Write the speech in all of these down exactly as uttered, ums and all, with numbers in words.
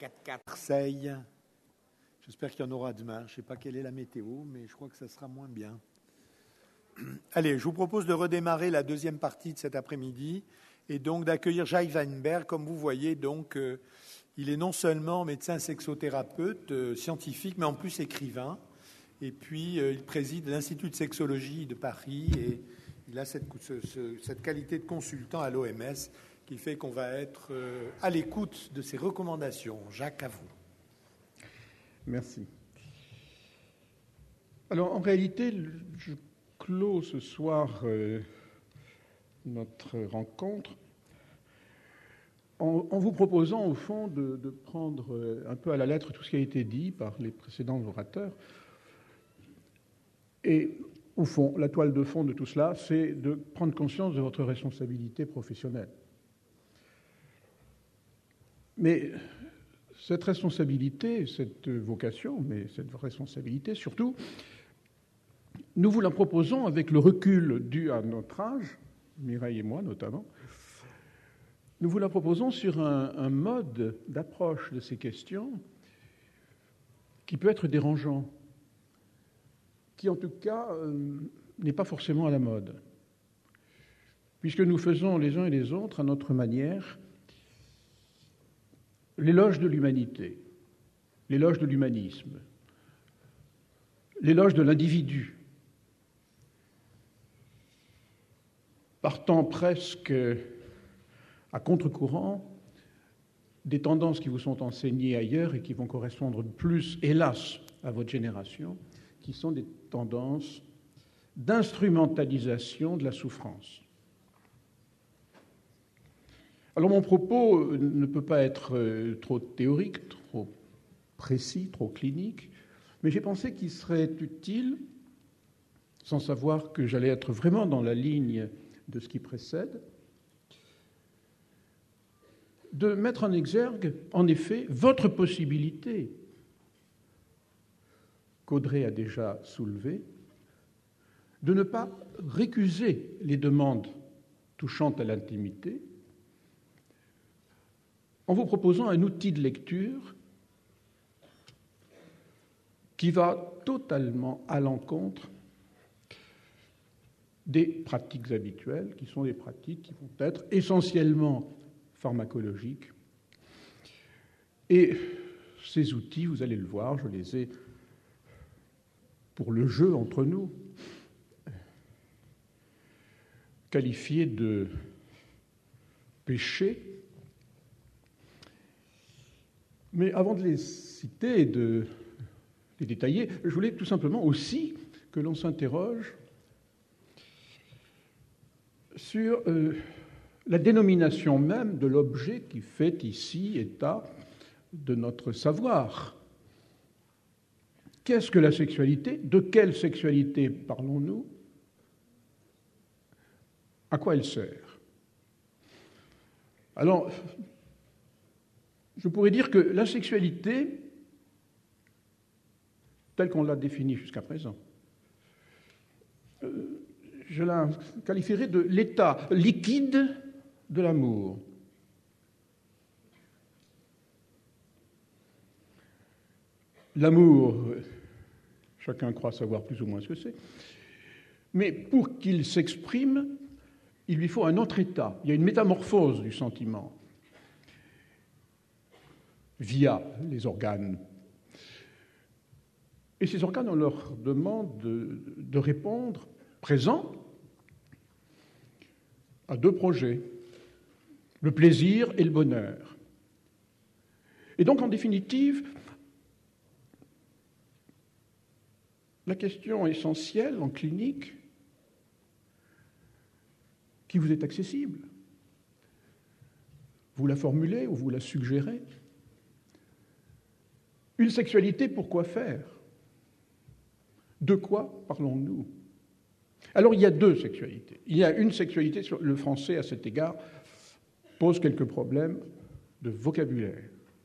quatre-quatre Marseille. J'espère qu'il y en aura demain. Je ne sais pas quelle est la météo, mais je crois que ça sera moins bien. Allez, je vous propose de redémarrer la deuxième partie de cet après-midi et donc d'accueillir Jacques Weinberg. Comme vous voyez, donc, euh, il est non seulement médecin sexothérapeute, euh, scientifique, mais en plus écrivain. Et puis, euh, il préside l'Institut de sexologie de Paris et il a cette, ce, ce, cette qualité de consultant à l'O M S qui fait qu'on va être euh, à l'écoute de ses recommandations. Jacques, à vous. Merci. Alors, en réalité, je clôt ce soir euh, notre rencontre en, en vous proposant, au fond, de, de prendre euh, un peu à la lettre tout ce qui a été dit par les précédents orateurs. Et, au fond, la toile de fond de tout cela, c'est de prendre conscience de votre responsabilité professionnelle. Mais cette responsabilité, cette vocation, mais cette responsabilité surtout, nous vous la proposons avec le recul dû à notre âge, Mireille et moi notamment, nous vous la proposons sur un, un mode d'approche de ces questions qui peut être dérangeant, qui en tout cas euh, n'est pas forcément à la mode, puisque nous faisons les uns et les autres à notre manière l'éloge de l'humanité, l'éloge de l'humanisme, l'éloge de l'individu, partant presque à contre-courant des tendances qui vous sont enseignées ailleurs et qui vont correspondre plus, hélas, à votre génération, qui sont des tendances d'instrumentalisation de la souffrance. Alors mon propos ne peut pas être trop théorique, trop précis, trop clinique, mais j'ai pensé qu'il serait utile, sans savoir que j'allais être vraiment dans la ligne de ce qui précède, de mettre en exergue, en effet, votre possibilité, qu'Audrey a déjà soulevée, de ne pas récuser les demandes touchant à l'intimité, en vous proposant un outil de lecture qui va totalement à l'encontre des pratiques habituelles, qui sont des pratiques qui vont être essentiellement pharmacologiques. Et ces outils, vous allez le voir, je les ai, pour le jeu entre nous, qualifiés de péchés. Mais avant de les citer et de les détailler, je voulais tout simplement aussi que l'on s'interroge sur euh, la dénomination même de l'objet qui fait ici état de notre savoir. Qu'est-ce que la sexualité? De quelle sexualité parlons-nous? À quoi elle sert? Alors, je pourrais dire que la sexualité, telle qu'on l'a définie jusqu'à présent, euh, je la qualifierais de l'état liquide de l'amour. L'amour, chacun croit savoir plus ou moins ce que c'est, mais pour qu'il s'exprime, il lui faut un autre état. Il y a une métamorphose du sentiment via les organes. Et ces organes, on leur demande de, de répondre présent à deux projets, le plaisir et le bonheur. Et donc, en définitive, la question essentielle en clinique qui vous est accessible, vous la formulez ou vous la suggérez. Une sexualité, pour quoi faire? De quoi parlons-nous? Alors, il y a deux sexualités. Il y a une sexualité, sur le français, à cet égard, pose quelques problèmes de vocabulaire.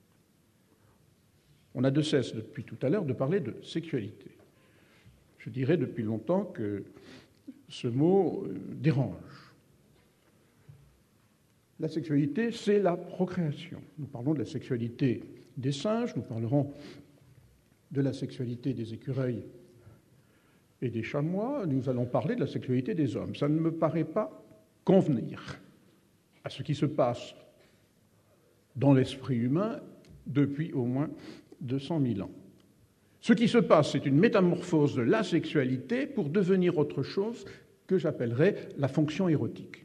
On a de cesse, depuis tout à l'heure, de parler de sexualité. Je dirais depuis longtemps que ce mot dérange. La sexualité, c'est la procréation. Nous parlons de la sexualité des singes, nous parlerons de la sexualité des écureuils et des chamois, nous allons parler de la sexualité des hommes. Ça ne me paraît pas convenir à ce qui se passe dans l'esprit humain depuis au moins deux cent mille ans. Ce qui se passe, c'est une métamorphose de la sexualité pour devenir autre chose que j'appellerais la fonction érotique.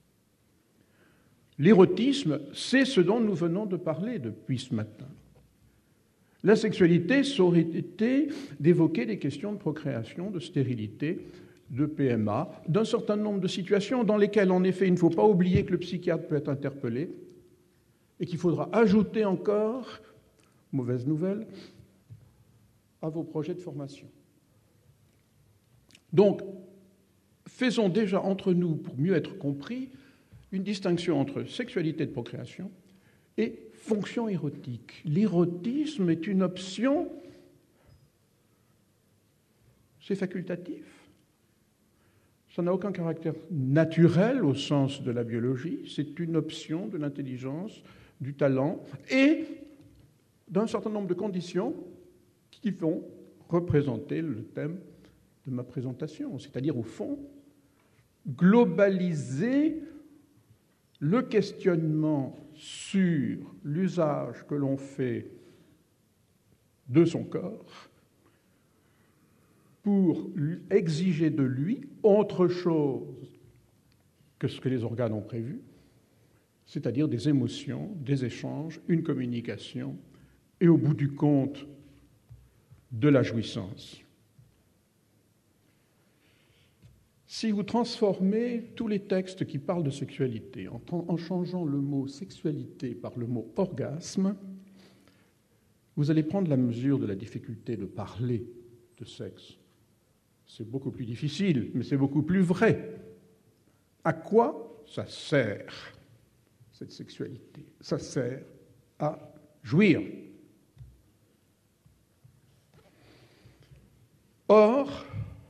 L'érotisme, c'est ce dont nous venons de parler depuis ce matin. La sexualité, ça aurait été d'évoquer des questions de procréation, de stérilité, de P M A, d'un certain nombre de situations dans lesquelles, en effet, il ne faut pas oublier que le psychiatre peut être interpellé et qu'il faudra ajouter encore, mauvaise nouvelle, à vos projets de formation. Donc, faisons déjà entre nous, pour mieux être compris, une distinction entre sexualité de procréation et fonction érotique. L'érotisme est une option, c'est facultatif, ça n'a aucun caractère naturel au sens de la biologie, c'est une option de l'intelligence, du talent et d'un certain nombre de conditions qui vont représenter le thème de ma présentation, c'est-à-dire au fond, globaliser le questionnement sur l'usage que l'on fait de son corps pour exiger de lui autre chose que ce que les organes ont prévu, c'est-à-dire des émotions, des échanges, une communication et au bout du compte, de la jouissance. Si vous transformez tous les textes qui parlent de sexualité en, en changeant le mot sexualité par le mot orgasme, vous allez prendre la mesure de la difficulté de parler de sexe. C'est beaucoup plus difficile, mais c'est beaucoup plus vrai. À quoi ça sert, cette sexualité? Ça sert à jouir. Or,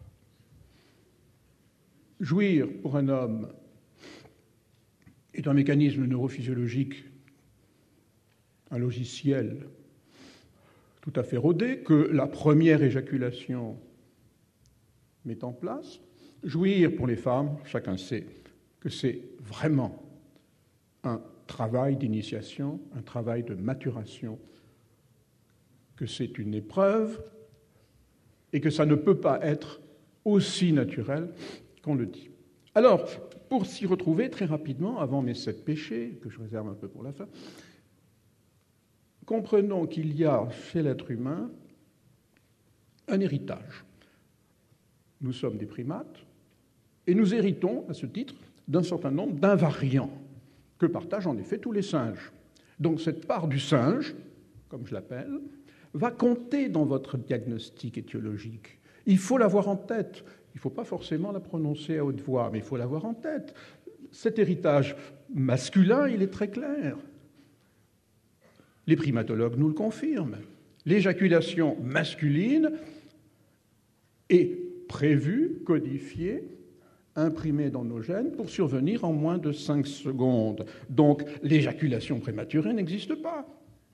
jouir pour un homme est un mécanisme neurophysiologique, un logiciel tout à fait rodé que la première éjaculation met en place. Jouir pour les femmes, chacun sait que c'est vraiment un travail d'initiation, un travail de maturation, que c'est une épreuve et que ça ne peut pas être aussi naturel qu'on le dit. Alors, pour s'y retrouver très rapidement, avant mes sept péchés, que je réserve un peu pour la fin, comprenons qu'il y a chez l'être humain un héritage. Nous sommes des primates et nous héritons, à ce titre, d'un certain nombre d'invariants que partagent en effet tous les singes. Donc cette part du singe, comme je l'appelle, va compter dans votre diagnostic étiologique. Il faut l'avoir en tête. Il ne faut pas forcément la prononcer à haute voix, mais il faut l'avoir en tête. Cet héritage masculin, il est très clair. Les primatologues nous le confirment. L'éjaculation masculine est prévue, codifiée, imprimée dans nos gènes pour survenir en moins de cinq secondes. Donc l'éjaculation prématurée n'existe pas.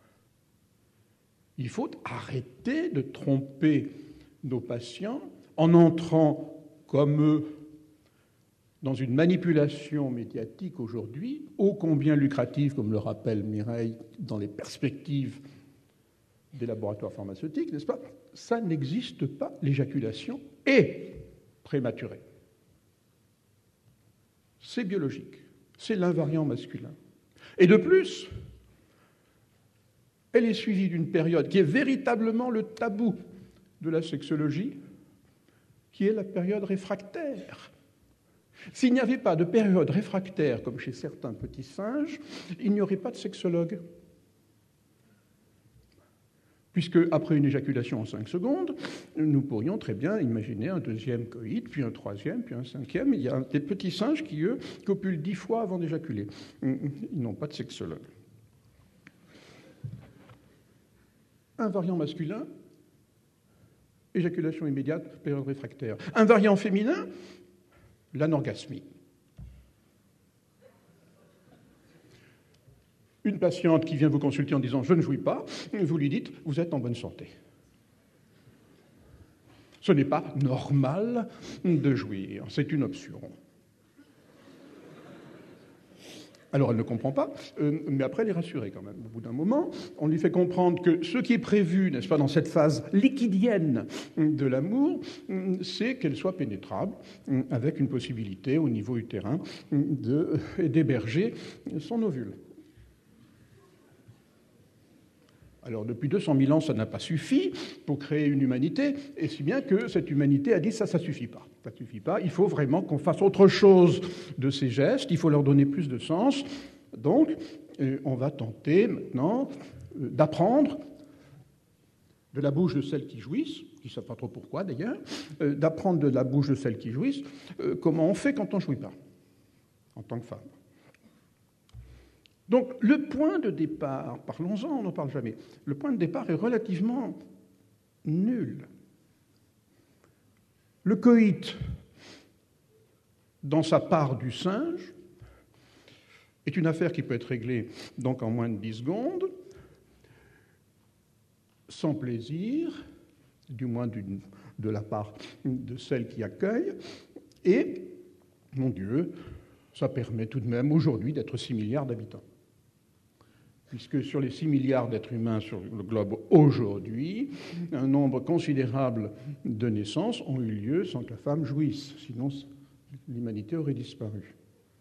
Il faut arrêter de tromper nos patients en entrant, comme eux, dans une manipulation médiatique aujourd'hui, ô combien lucrative, comme le rappelle Mireille, dans les perspectives des laboratoires pharmaceutiques, n'est-ce pas? Ça n'existe pas, l'éjaculation est prématurée. C'est biologique, c'est l'invariant masculin. Et de plus, elle est suivie d'une période qui est véritablement le tabou de la sexologie, qui est la période réfractaire. S'il n'y avait pas de période réfractaire, comme chez certains petits singes, il n'y aurait pas de sexologue. Puisque, après une éjaculation en cinq secondes, nous pourrions très bien imaginer un deuxième coït, puis un troisième, puis un cinquième. Il y a des petits singes qui, eux, copulent dix fois avant d'éjaculer. Ils n'ont pas de sexologue. Un variant masculin, éjaculation immédiate, période réfractaire. Un variant féminin, l'anorgasmie. Une patiente qui vient vous consulter en disant « je ne jouis pas », vous lui dites « vous êtes en bonne santé ». Ce n'est pas normal de jouir, c'est une option. Alors elle ne comprend pas, euh, mais après elle est rassurée quand même. Au bout d'un moment, on lui fait comprendre que ce qui est prévu, n'est-ce pas, dans cette phase liquidienne de l'amour, c'est qu'elle soit pénétrable, avec une possibilité au niveau utérin de, d'héberger son ovule. Alors depuis deux cent mille ans, ça n'a pas suffi pour créer une humanité, et si bien que cette humanité a dit ça, ça ne suffit pas. Ça ne suffit pas, il faut vraiment qu'on fasse autre chose de ces gestes, il faut leur donner plus de sens. Donc, euh, on va tenter maintenant euh, d'apprendre de la bouche de celles qui jouissent, qui ne savent pas trop pourquoi d'ailleurs, euh, d'apprendre de la bouche de celles qui jouissent euh, comment on fait quand on ne jouit pas, en tant que femme. Donc, le point de départ, parlons-en, on n'en parle jamais, le point de départ est relativement nul. Le coït, dans sa part du singe, est une affaire qui peut être réglée donc en moins de dix secondes, sans plaisir, du moins d'une, de la part de celle qui accueille, et, mon Dieu, ça permet tout de même aujourd'hui d'être six milliards d'habitants. Puisque sur les six milliards d'êtres humains sur le globe aujourd'hui, un nombre considérable de naissances ont eu lieu sans que la femme jouisse, sinon l'humanité aurait disparu.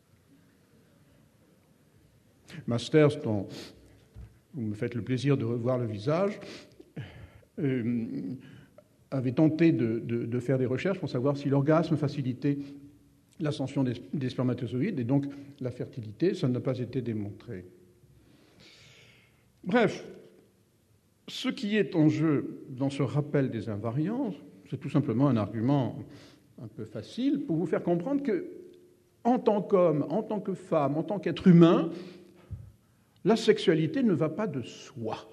Masters, dont vous me faites le plaisir de revoir le visage, euh, avait tenté de, de, de faire des recherches pour savoir si l'orgasme facilitait l'ascension des, des spermatozoïdes et donc la fertilité. Ça n'a pas été démontré. Bref, ce qui est en jeu dans ce rappel des invariants, c'est tout simplement un argument un peu facile pour vous faire comprendre que, en tant qu'homme, en tant que femme, en tant qu'être humain, la sexualité ne va pas de soi.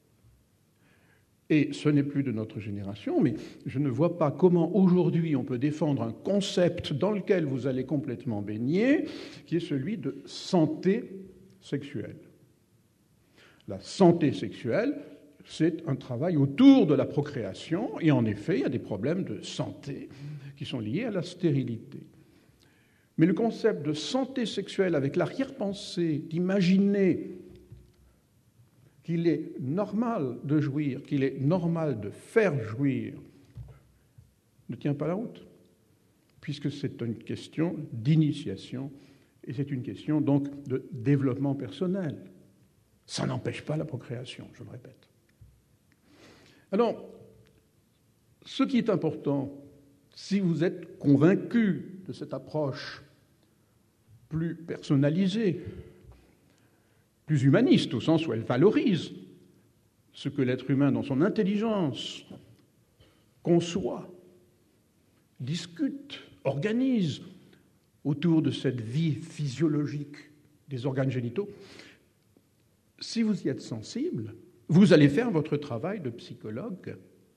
Et ce n'est plus de notre génération, mais je ne vois pas comment aujourd'hui on peut défendre un concept dans lequel vous allez complètement baigner, qui est celui de santé sexuelle. La santé sexuelle, c'est un travail autour de la procréation, et en effet, il y a des problèmes de santé qui sont liés à la stérilité. Mais le concept de santé sexuelle, avec l'arrière-pensée d'imaginer qu'il est normal de jouir, qu'il est normal de faire jouir, ne tient pas la route, puisque c'est une question d'initiation, et c'est une question donc de développement personnel. Ça n'empêche pas la procréation, je le répète. Alors, ce qui est important, si vous êtes convaincu de cette approche plus personnalisée, plus humaniste, au sens où elle valorise ce que l'être humain, dans son intelligence, conçoit, discute, organise autour de cette vie physiologique des organes génitaux, si vous y êtes sensible, vous allez faire votre travail de psychologue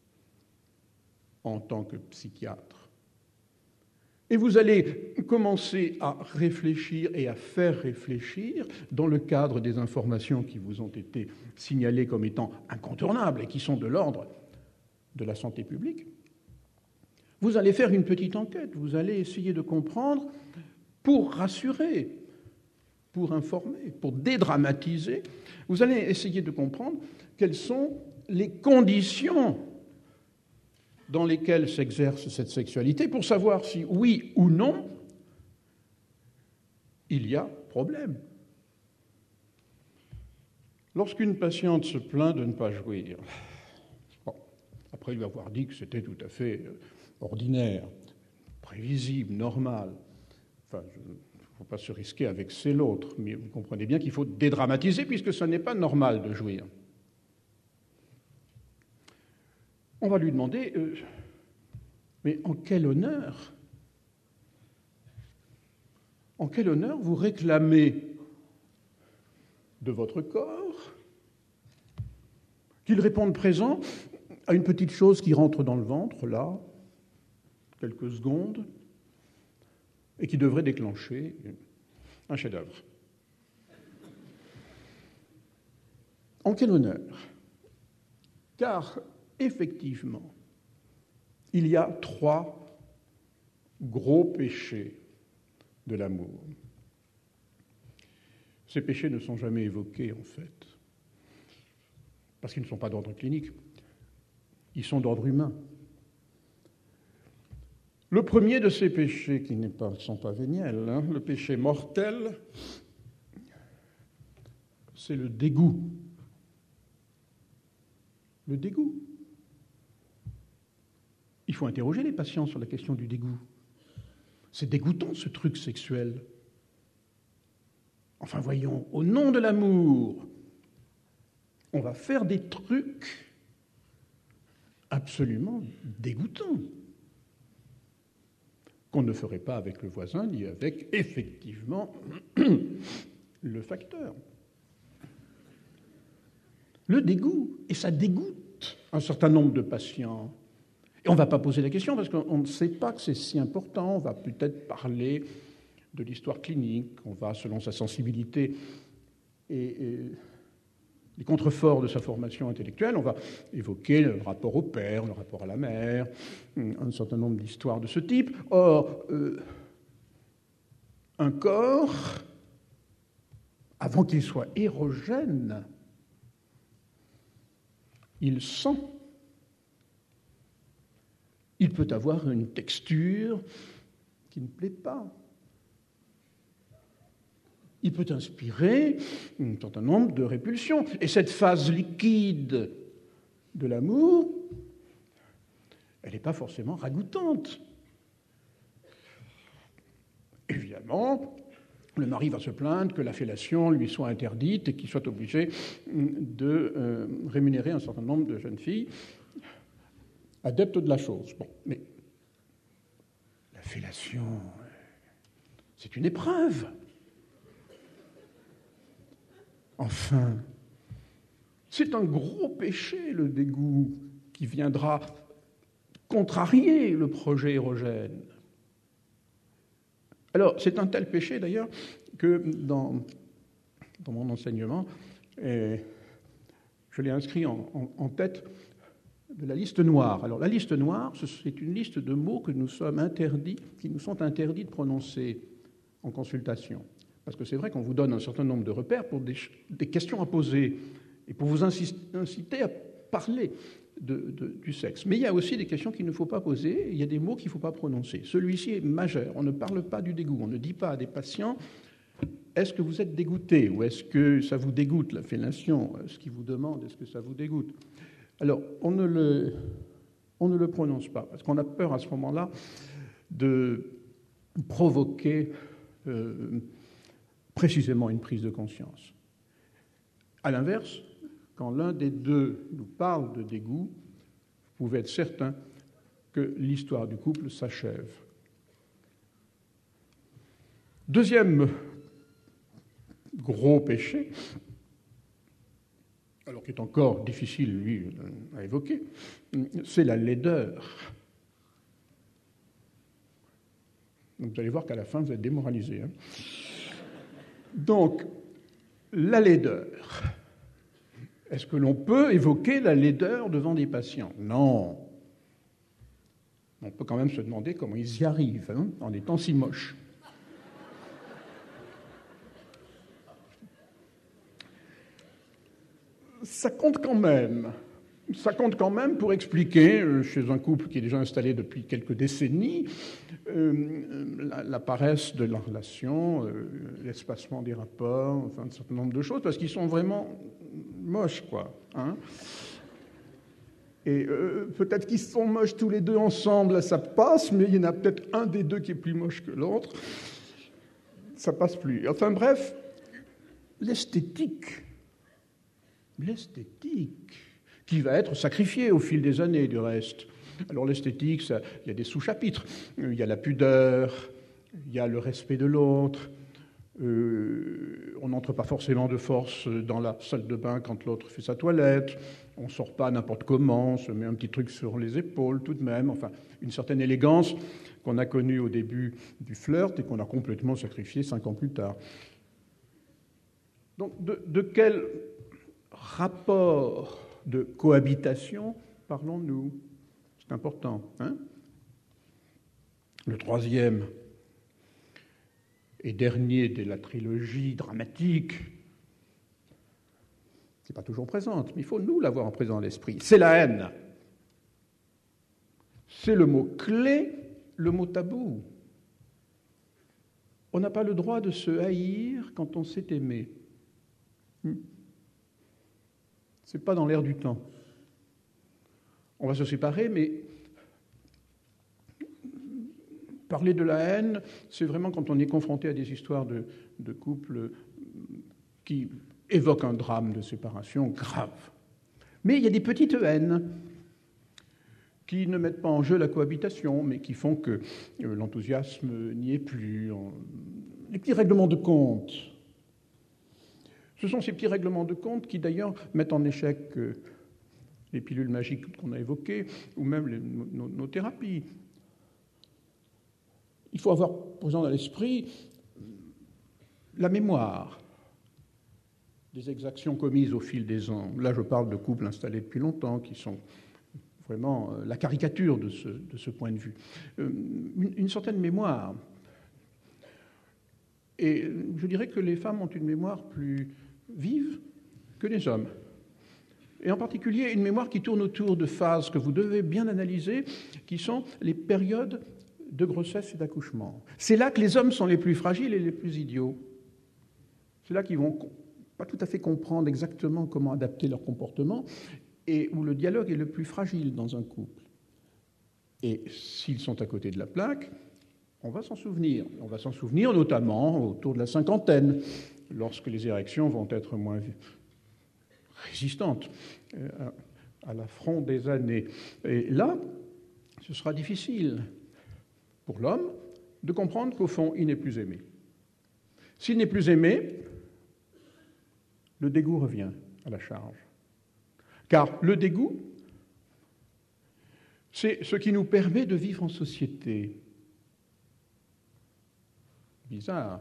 en tant que psychiatre. Et vous allez commencer à réfléchir et à faire réfléchir dans le cadre des informations qui vous ont été signalées comme étant incontournables et qui sont de l'ordre de la santé publique. Vous allez faire une petite enquête, vous allez essayer de comprendre pour rassurer, pour informer, pour dédramatiser, vous allez essayer de comprendre quelles sont les conditions dans lesquelles s'exerce cette sexualité pour savoir si, oui ou non, il y a problème. Lorsqu'une patiente se plaint de ne pas jouir, bon, après lui avoir dit que c'était tout à fait ordinaire, prévisible, normal, enfin, je, il ne faut pas se risquer avec c'est l'autre, mais vous comprenez bien qu'il faut dédramatiser puisque ce n'est pas normal de jouir. On va lui demander, euh, mais en quel honneur, en quel honneur vous réclamez de votre corps qu'il réponde présent à une petite chose qui rentre dans le ventre, là, quelques secondes, et qui devrait déclencher un chef-d'œuvre. En quel honneur? Car, effectivement, il y a trois gros péchés de l'amour. Ces péchés ne sont jamais évoqués, en fait, parce qu'ils ne sont pas d'ordre clinique, ils sont d'ordre humain. Le premier de ces péchés, qui ne sont pas véniels, hein, le péché mortel, c'est le dégoût. Le dégoût. Il faut interroger les patients sur la question du dégoût. C'est dégoûtant, ce truc sexuel. Enfin, voyons, au nom de l'amour, on va faire des trucs absolument dégoûtants qu'on ne ferait pas avec le voisin, ni avec, effectivement, le facteur. Le dégoût, et ça dégoûte un certain nombre de patients. Et on ne va pas poser la question parce qu'on ne sait pas que c'est si important. On va peut-être parler de l'histoire clinique, on va, selon sa sensibilité et, et les contreforts de sa formation intellectuelle, on va évoquer le rapport au père, le rapport à la mère, un certain nombre d'histoires de ce type. Or, euh, un corps, avant qu'il soit érogène, il sent. Il peut avoir une texture qui ne plaît pas. Il peut inspirer un certain nombre de répulsions. Et cette phase liquide de l'amour, elle n'est pas forcément ragoûtante. Évidemment, le mari va se plaindre que la fellation lui soit interdite et qu'il soit obligé de euh, rémunérer un certain nombre de jeunes filles adeptes de la chose. Bon, mais la fellation, c'est une épreuve. Enfin, c'est un gros péché, le dégoût, qui viendra contrarier le projet érogène. Alors, c'est un tel péché, d'ailleurs, que dans, dans mon enseignement, et je l'ai inscrit en, en, en tête de la liste noire. Alors, la liste noire, c'est une liste de mots que nous sommes interdits, qui nous sont interdits de prononcer en consultation. Parce que c'est vrai qu'on vous donne un certain nombre de repères pour des, des questions à poser et pour vous inciter à parler de, de, du sexe. Mais il y a aussi des questions qu'il ne faut pas poser, il y a des mots qu'il ne faut pas prononcer. Celui-ci est majeur. On ne parle pas du dégoût. On ne dit pas à des patients « Est-ce que vous êtes dégoûté » ou « Est-ce que ça vous dégoûte, la fellation ?» Ce qu'ils vous demandent « Est-ce que ça vous dégoûte ?» Alors, on ne, le, on ne le prononce pas, parce qu'on a peur à ce moment-là de provoquer euh, précisément une prise de conscience. À l'inverse, quand l'un des deux nous parle de dégoût, vous pouvez être certain que l'histoire du couple s'achève. Deuxième gros péché, alors qui est encore difficile, lui, à évoquer, c'est la laideur. Donc, vous allez voir qu'à la fin, vous êtes démoralisé. Hein. Donc, la laideur. Est-ce que l'on peut évoquer la laideur devant des patients? Non. On peut quand même se demander comment ils y arrivent, hein, en étant si moches. Ça compte quand même. Ça compte quand même pour expliquer, euh, chez un couple qui est déjà installé depuis quelques décennies, euh, la, la paresse de la relation, euh, l'espacement des rapports, enfin un certain nombre de choses, parce qu'ils sont vraiment moches, quoi. Hein. Et euh, peut-être qu'ils sont moches tous les deux ensemble, là, ça passe, mais il y en a peut-être un des deux qui est plus moche que l'autre. Ça passe plus. Enfin bref, l'esthétique... L'esthétique, qui va être sacrifiée au fil des années, du reste. Alors l'esthétique, ça, il y a des sous-chapitres. Il y a la pudeur, il y a le respect de l'autre. Euh, on n'entre pas forcément de force dans la salle de bain quand l'autre fait sa toilette. On ne sort pas n'importe comment, on se met un petit truc sur les épaules tout de même. Enfin, une certaine élégance qu'on a connue au début du flirt et qu'on a complètement sacrifiée cinq ans plus tard. Donc, de, de quelle rapport de cohabitation parlons-nous? C'est important. Hein? Le troisième et dernier de la trilogie dramatique, c'est pas toujours présente, mais il faut nous l'avoir en présent à l'esprit, c'est la haine. C'est le mot clé, le mot tabou. On n'a pas le droit de se haïr quand on s'est aimé. C'est pas dans l'air du temps. On va se séparer, mais parler de la haine, c'est vraiment quand on est confronté à des histoires de, de couples qui évoquent un drame de séparation grave. Mais il y a des petites haines qui ne mettent pas en jeu la cohabitation, mais qui font que euh, l'enthousiasme n'y est plus. Les petits règlements de compte. Ce sont ces petits règlements de compte qui, d'ailleurs, mettent en échec euh, les pilules magiques qu'on a évoquées, ou même les, nos, nos thérapies. Il faut avoir présent dans l'esprit la mémoire des exactions commises au fil des ans. Là, je parle de couples installés depuis longtemps, qui sont vraiment la caricature de ce, de ce point de vue. Une, une certaine mémoire. Et je dirais que les femmes ont une mémoire plus vive que les hommes. Et en particulier, une mémoire qui tourne autour de phases que vous devez bien analyser, qui sont les périodes de grossesse et d'accouchement. C'est là que les hommes sont les plus fragiles et les plus idiots. C'est là qu'ils vont pas tout à fait comprendre exactement comment adapter leur comportement et où le dialogue est le plus fragile dans un couple. Et s'ils sont à côté de la plaque, on va s'en souvenir. On va s'en souvenir notamment autour de la cinquantaine, lorsque les érections vont être moins résistantes à l'affront des années. Et là, ce sera difficile pour l'homme de comprendre qu'au fond, il n'est plus aimé. S'il n'est plus aimé, le dégoût revient à la charge. Car le dégoût, c'est ce qui nous permet de vivre en société. Bizarre.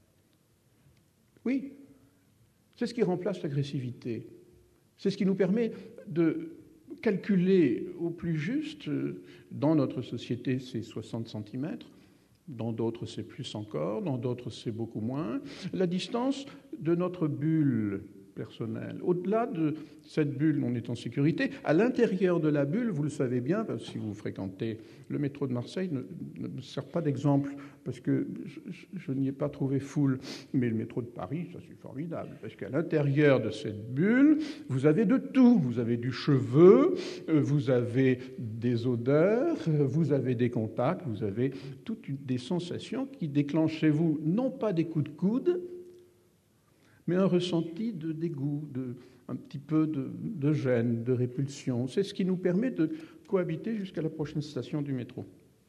Oui, c'est ce qui remplace l'agressivité. C'est ce qui nous permet de calculer au plus juste, dans notre société c'est soixante centimètres, dans d'autres c'est plus encore, dans d'autres c'est beaucoup moins, la distance de notre bulle personnelle. Au-delà de cette bulle, on est en sécurité. À l'intérieur de la bulle, vous le savez bien, parce que si vous fréquentez le métro de Marseille, ne, ne sert pas d'exemple, parce que je, je n'y ai pas trouvé foule. Mais le métro de Paris, ça c'est formidable, parce qu'à l'intérieur de cette bulle, vous avez de tout. Vous avez du cheveu, vous avez des odeurs, vous avez des contacts, vous avez toutes des sensations qui déclenchent chez vous, non pas des coups de coude, mais un ressenti de dégoût, de, un petit peu de, de gêne, de répulsion. C'est ce qui nous permet de cohabiter jusqu'à la prochaine station du métro.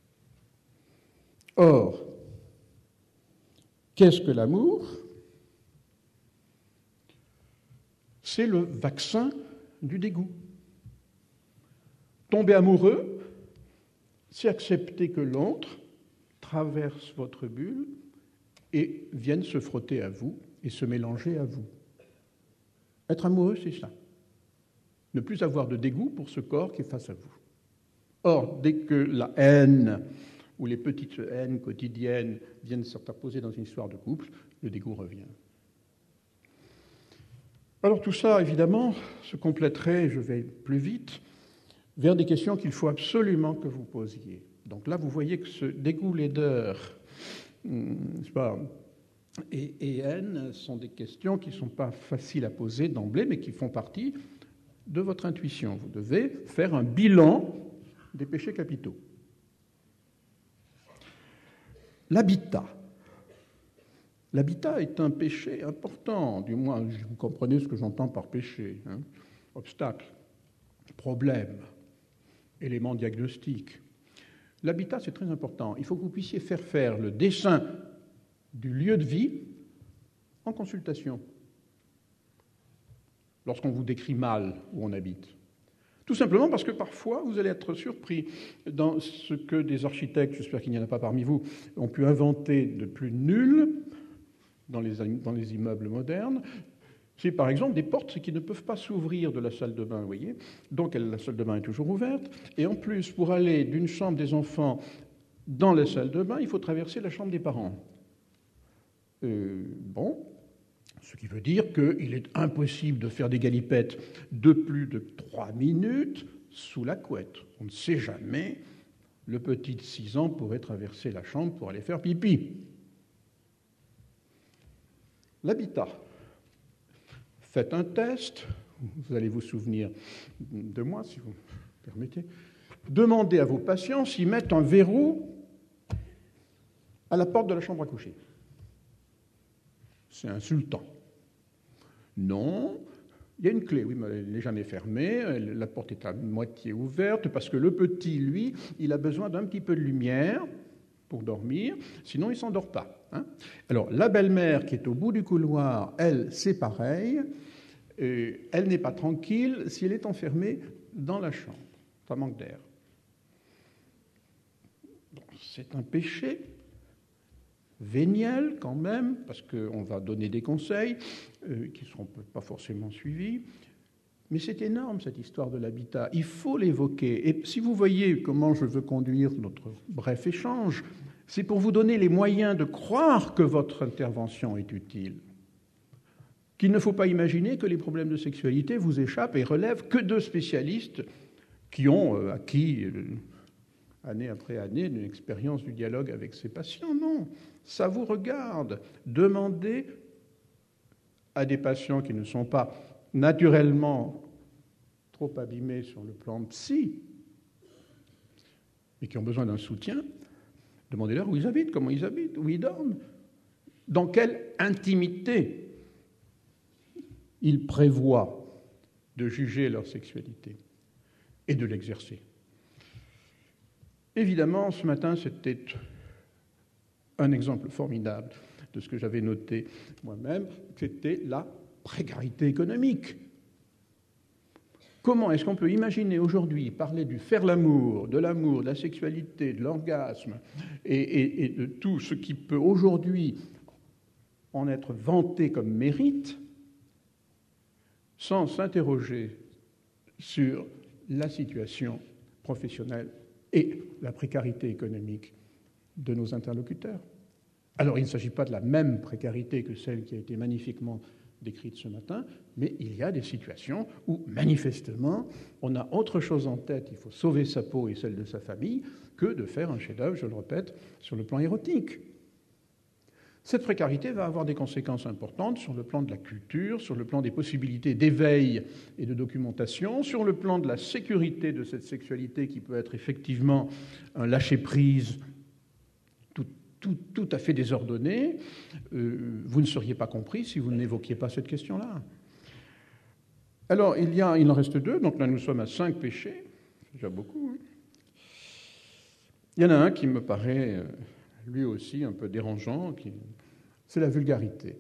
Or, qu'est-ce que l'amour? C'est le vaccin du dégoût. Tomber amoureux, c'est accepter que l'autre traverse votre bulle et vienne se frotter à vous et se mélanger à vous. Être amoureux, c'est ça. Ne plus avoir de dégoût pour ce corps qui est face à vous. Or, dès que la haine ou les petites haines quotidiennes viennent s'interposer dans une histoire de couple, le dégoût revient. Alors tout ça, évidemment, se compléterait, je vais plus vite, vers des questions qu'il faut absolument que vous posiez. Donc là, vous voyez que ce dégoût laideur, n'est-ce pas, Et, et haine sont des questions qui ne sont pas faciles à poser d'emblée, mais qui font partie de votre intuition. Vous devez faire un bilan des péchés capitaux. L'habitat. L'habitat est un péché important, du moins, vous comprenez ce que j'entends par péché. Hein. Obstacle, problème, élément diagnostique. L'habitat, c'est très important. Il faut que vous puissiez faire faire le dessin du lieu de vie en consultation, lorsqu'on vous décrit mal où on habite. Tout simplement parce que parfois, vous allez être surpris dans ce que des architectes, j'espère qu'il n'y en a pas parmi vous, ont pu inventer de plus nul dans les, dans les immeubles modernes, C'est par exemple des portes qui ne peuvent pas s'ouvrir de la salle de bain, vous voyez. Donc la salle de bain est toujours ouverte. Et en plus, pour aller d'une chambre des enfants dans la salle de bain, il faut traverser la chambre des parents. Euh, bon, ce qui veut dire qu'il est impossible de faire des galipettes de plus de trois minutes sous la couette. On ne sait jamais, le petit de six ans pourrait traverser la chambre pour aller faire pipi. L'habitat. Faites un test, vous allez vous souvenir de moi, si vous me permettez. Demandez à vos patients s'ils mettent un verrou à la porte de la chambre à coucher. C'est insultant. Non, il y a une clé, oui, mais elle n'est jamais fermée, la porte est à moitié ouverte, parce que le petit, lui, il a besoin d'un petit peu de lumière pour dormir, sinon il ne s'endort pas. Hein. Alors, la belle-mère qui est au bout du couloir, elle, c'est pareil, euh, elle n'est pas tranquille si elle est enfermée dans la chambre. Ça manque d'air. Bon, c'est un péché véniel quand même, parce qu'on va donner des conseils euh, qui ne seront pas forcément suivis. Mais c'est énorme, cette histoire de l'habitat. Il faut l'évoquer. Et si vous voyez comment je veux conduire notre bref échange, c'est pour vous donner les moyens de croire que votre intervention est utile. Qu'il ne faut pas imaginer que les problèmes de sexualité vous échappent et relèvent que de spécialistes qui ont acquis, année après année, une expérience du dialogue avec ces patients. Non, ça vous regarde. Demandez à des patients qui ne sont pas naturellement trop abîmés sur le plan psy et qui ont besoin d'un soutien, demandez-leur où ils habitent, comment ils habitent, où ils dorment, dans quelle intimité ils prévoient de juger leur sexualité et de l'exercer. Évidemment, ce matin, c'était un exemple formidable de ce que j'avais noté moi-même, c'était la précarité économique. Comment est-ce qu'on peut imaginer aujourd'hui parler du faire l'amour, de l'amour, de la sexualité, de l'orgasme et, et, et de tout ce qui peut aujourd'hui en être vanté comme mérite sans s'interroger sur la situation professionnelle et la précarité économique de nos interlocuteurs? Alors, il ne s'agit pas de la même précarité que celle qui a été magnifiquement décrite ce matin, mais il y a des situations où, manifestement, on a autre chose en tête, il faut sauver sa peau et celle de sa famille, que de faire un chef-d'œuvre, je le répète, sur le plan érotique. Cette précarité va avoir des conséquences importantes sur le plan de la culture, sur le plan des possibilités d'éveil et de documentation, sur le plan de la sécurité de cette sexualité qui peut être effectivement un lâcher-prise tout, tout, tout à fait désordonné. Euh, vous ne seriez pas compris si vous n'évoquiez pas cette question-là. Alors, il, y a, il en reste deux, donc là nous sommes à cinq péchés, c'est déjà beaucoup. Hein. Il y en a un qui me paraît... Euh, lui aussi un peu dérangeant, qui... c'est la vulgarité.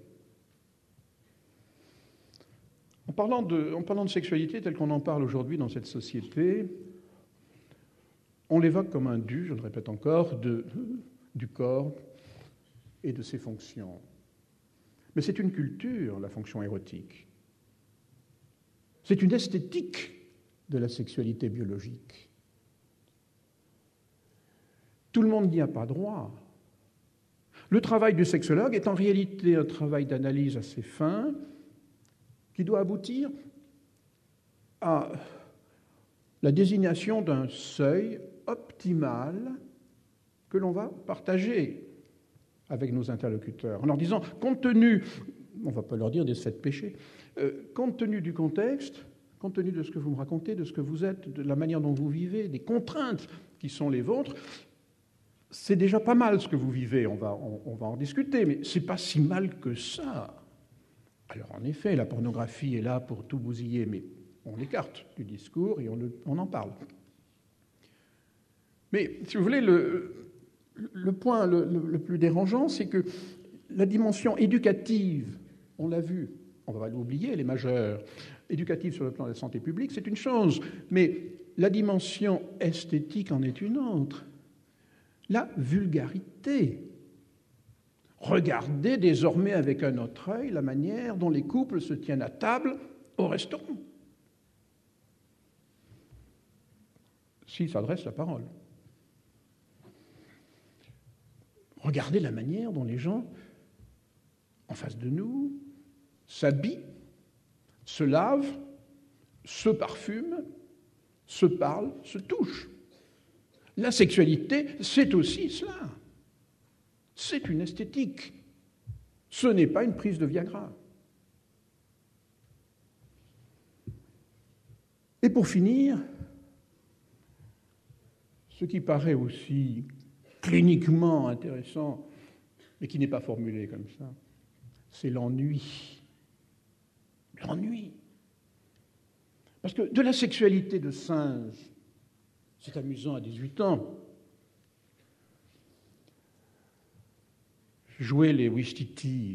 En parlant, de, en parlant de sexualité telle qu'on en parle aujourd'hui dans cette société, on l'évoque comme un dû, je le répète encore, de, du corps et de ses fonctions. Mais c'est une culture, la fonction érotique. C'est une esthétique de la sexualité biologique. Tout le monde n'y a pas droit. Le travail du sexologue est en réalité un travail d'analyse assez fin qui doit aboutir à la désignation d'un seuil optimal que l'on va partager avec nos interlocuteurs en leur disant, compte tenu, on ne va pas leur dire des sept péchés, euh, compte tenu du contexte, compte tenu de ce que vous me racontez, de ce que vous êtes, de la manière dont vous vivez, des contraintes qui sont les vôtres, c'est déjà pas mal ce que vous vivez, on va, on, on va en discuter, mais c'est pas si mal que ça. Alors en effet, la pornographie est là pour tout bousiller, mais on l'écarte du discours et on, le, on en parle. Mais si vous voulez, le, le point le, le, le plus dérangeant, c'est que la dimension éducative, on l'a vu, on va pas l'oublier, elle est majeure, éducative sur le plan de la santé publique, c'est une chose, mais la dimension esthétique en est une autre. La vulgarité. Regardez désormais avec un autre œil la manière dont les couples se tiennent à table au restaurant. S'ils s'adressent la parole. Regardez la manière dont les gens, en face de nous, s'habillent, se lavent, se parfument, se parlent, se touchent. La sexualité, c'est aussi cela. C'est une esthétique. Ce n'est pas une prise de Viagra. Et pour finir, ce qui paraît aussi cliniquement intéressant, mais qui n'est pas formulé comme ça, c'est l'ennui. L'ennui. Parce que de la sexualité de singe, c'est amusant à dix-huit ans. Jouer les Ouistiti.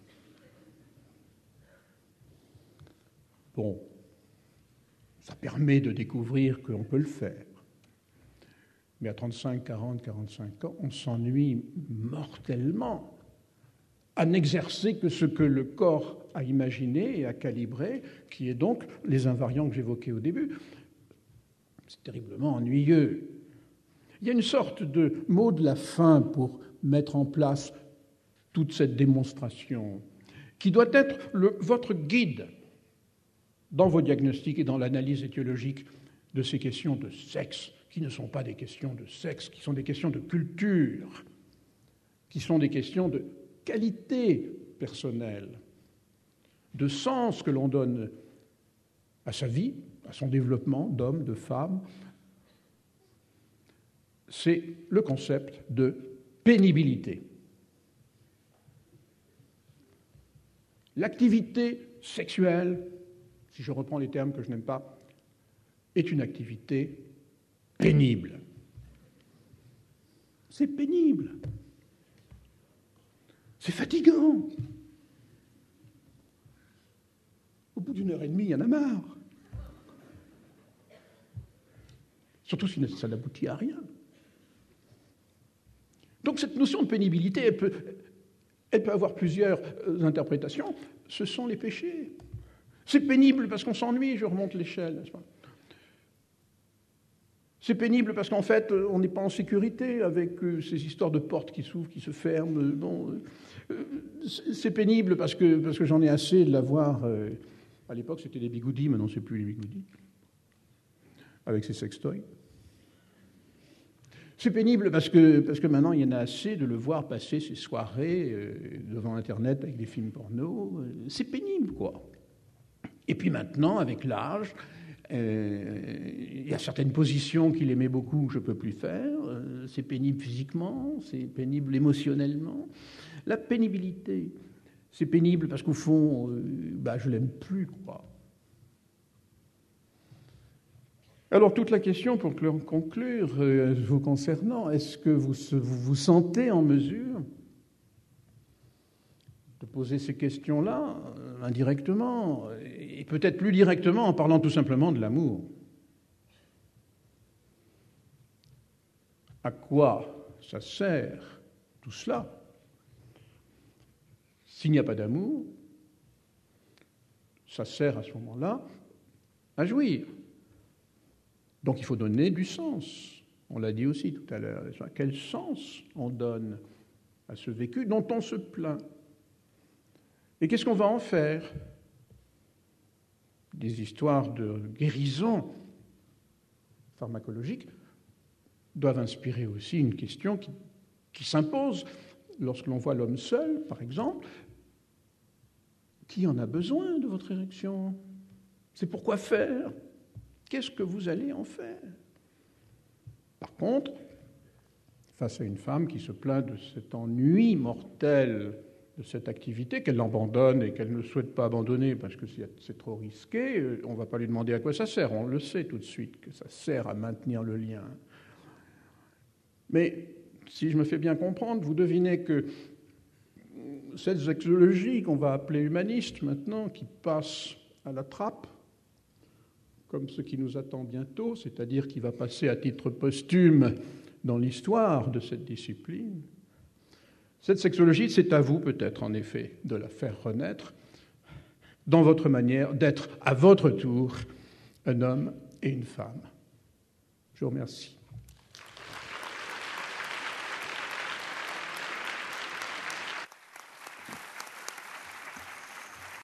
Bon, ça permet de découvrir qu'on peut le faire. Mais à trente-cinq, quarante, quarante-cinq ans, on s'ennuie mortellement à n'exercer que ce que le corps a imaginé et a calibré, qui est donc les invariants que j'évoquais au début. C'est terriblement ennuyeux. Il y a une sorte de mot de la fin pour mettre en place toute cette démonstration, qui doit être le, votre guide dans vos diagnostics et dans l'analyse étiologique de ces questions de sexe, qui ne sont pas des questions de sexe, qui sont des questions de culture, qui sont des questions de qualité personnelle, de sens que l'on donne à sa vie, à son développement d'homme, de femme. C'est le concept de pénibilité. L'activité sexuelle, si je reprends les termes que je n'aime pas, est une activité pénible. C'est pénible. C'est fatigant. Au bout d'une heure et demie, il y en a marre. Surtout si ça n'aboutit à rien. Donc cette notion de pénibilité, elle peut, elle peut avoir plusieurs interprétations. Ce sont les péchés. C'est pénible parce qu'on s'ennuie, je remonte l'échelle, n'est-ce pas ? C'est pénible parce qu'en fait, on n'est pas en sécurité avec ces histoires de portes qui s'ouvrent, qui se ferment. Bon, c'est pénible parce que, parce que j'en ai assez de l'avoir. À l'époque, c'était des bigoudis, maintenant, c'est plus les bigoudis. Avec ces sextoys. C'est pénible parce que, parce que maintenant, il y en a assez de le voir passer ses soirées euh, devant Internet avec des films porno. C'est pénible, quoi. Et puis maintenant, avec l'âge, euh, il y a certaines positions qu'il aimait beaucoup que je ne peux plus faire. Euh, c'est pénible physiquement, c'est pénible émotionnellement. La pénibilité, c'est pénible parce qu'au fond, euh, bah, je ne l'aime plus, quoi. Alors, toute la question, pour conclure, euh, vous concernant, est-ce que vous, vous vous sentez en mesure de poser ces questions-là, euh, indirectement, et peut-être plus directement en parlant tout simplement de l'amour? À quoi ça sert, tout cela? S'il n'y a pas d'amour, ça sert à ce moment-là à jouir. Donc il faut donner du sens. On l'a dit aussi tout à l'heure. Quel sens on donne à ce vécu dont on se plaint? Et qu'est-ce qu'on va en faire? Des histoires de guérison pharmacologique doivent inspirer aussi une question qui, qui s'impose lorsque l'on voit l'homme seul, par exemple. Qui en a besoin de votre érection? C'est pourquoi faire? Qu'est-ce que vous allez en faire? Par contre, face à une femme qui se plaint de cet ennui mortel de cette activité, qu'elle abandonne et qu'elle ne souhaite pas abandonner parce que c'est trop risqué, on ne va pas lui demander à quoi ça sert. On le sait tout de suite que ça sert à maintenir le lien. Mais si je me fais bien comprendre, vous devinez que cette sexologie qu'on va appeler humaniste maintenant, qui passe à la trappe, comme ce qui nous attend bientôt, c'est-à-dire qui va passer à titre posthume dans l'histoire de cette discipline, Cette sexologie, c'est à vous peut-être, en effet, de la faire renaître dans votre manière d'être, à votre tour, un homme et une femme. Je vous remercie.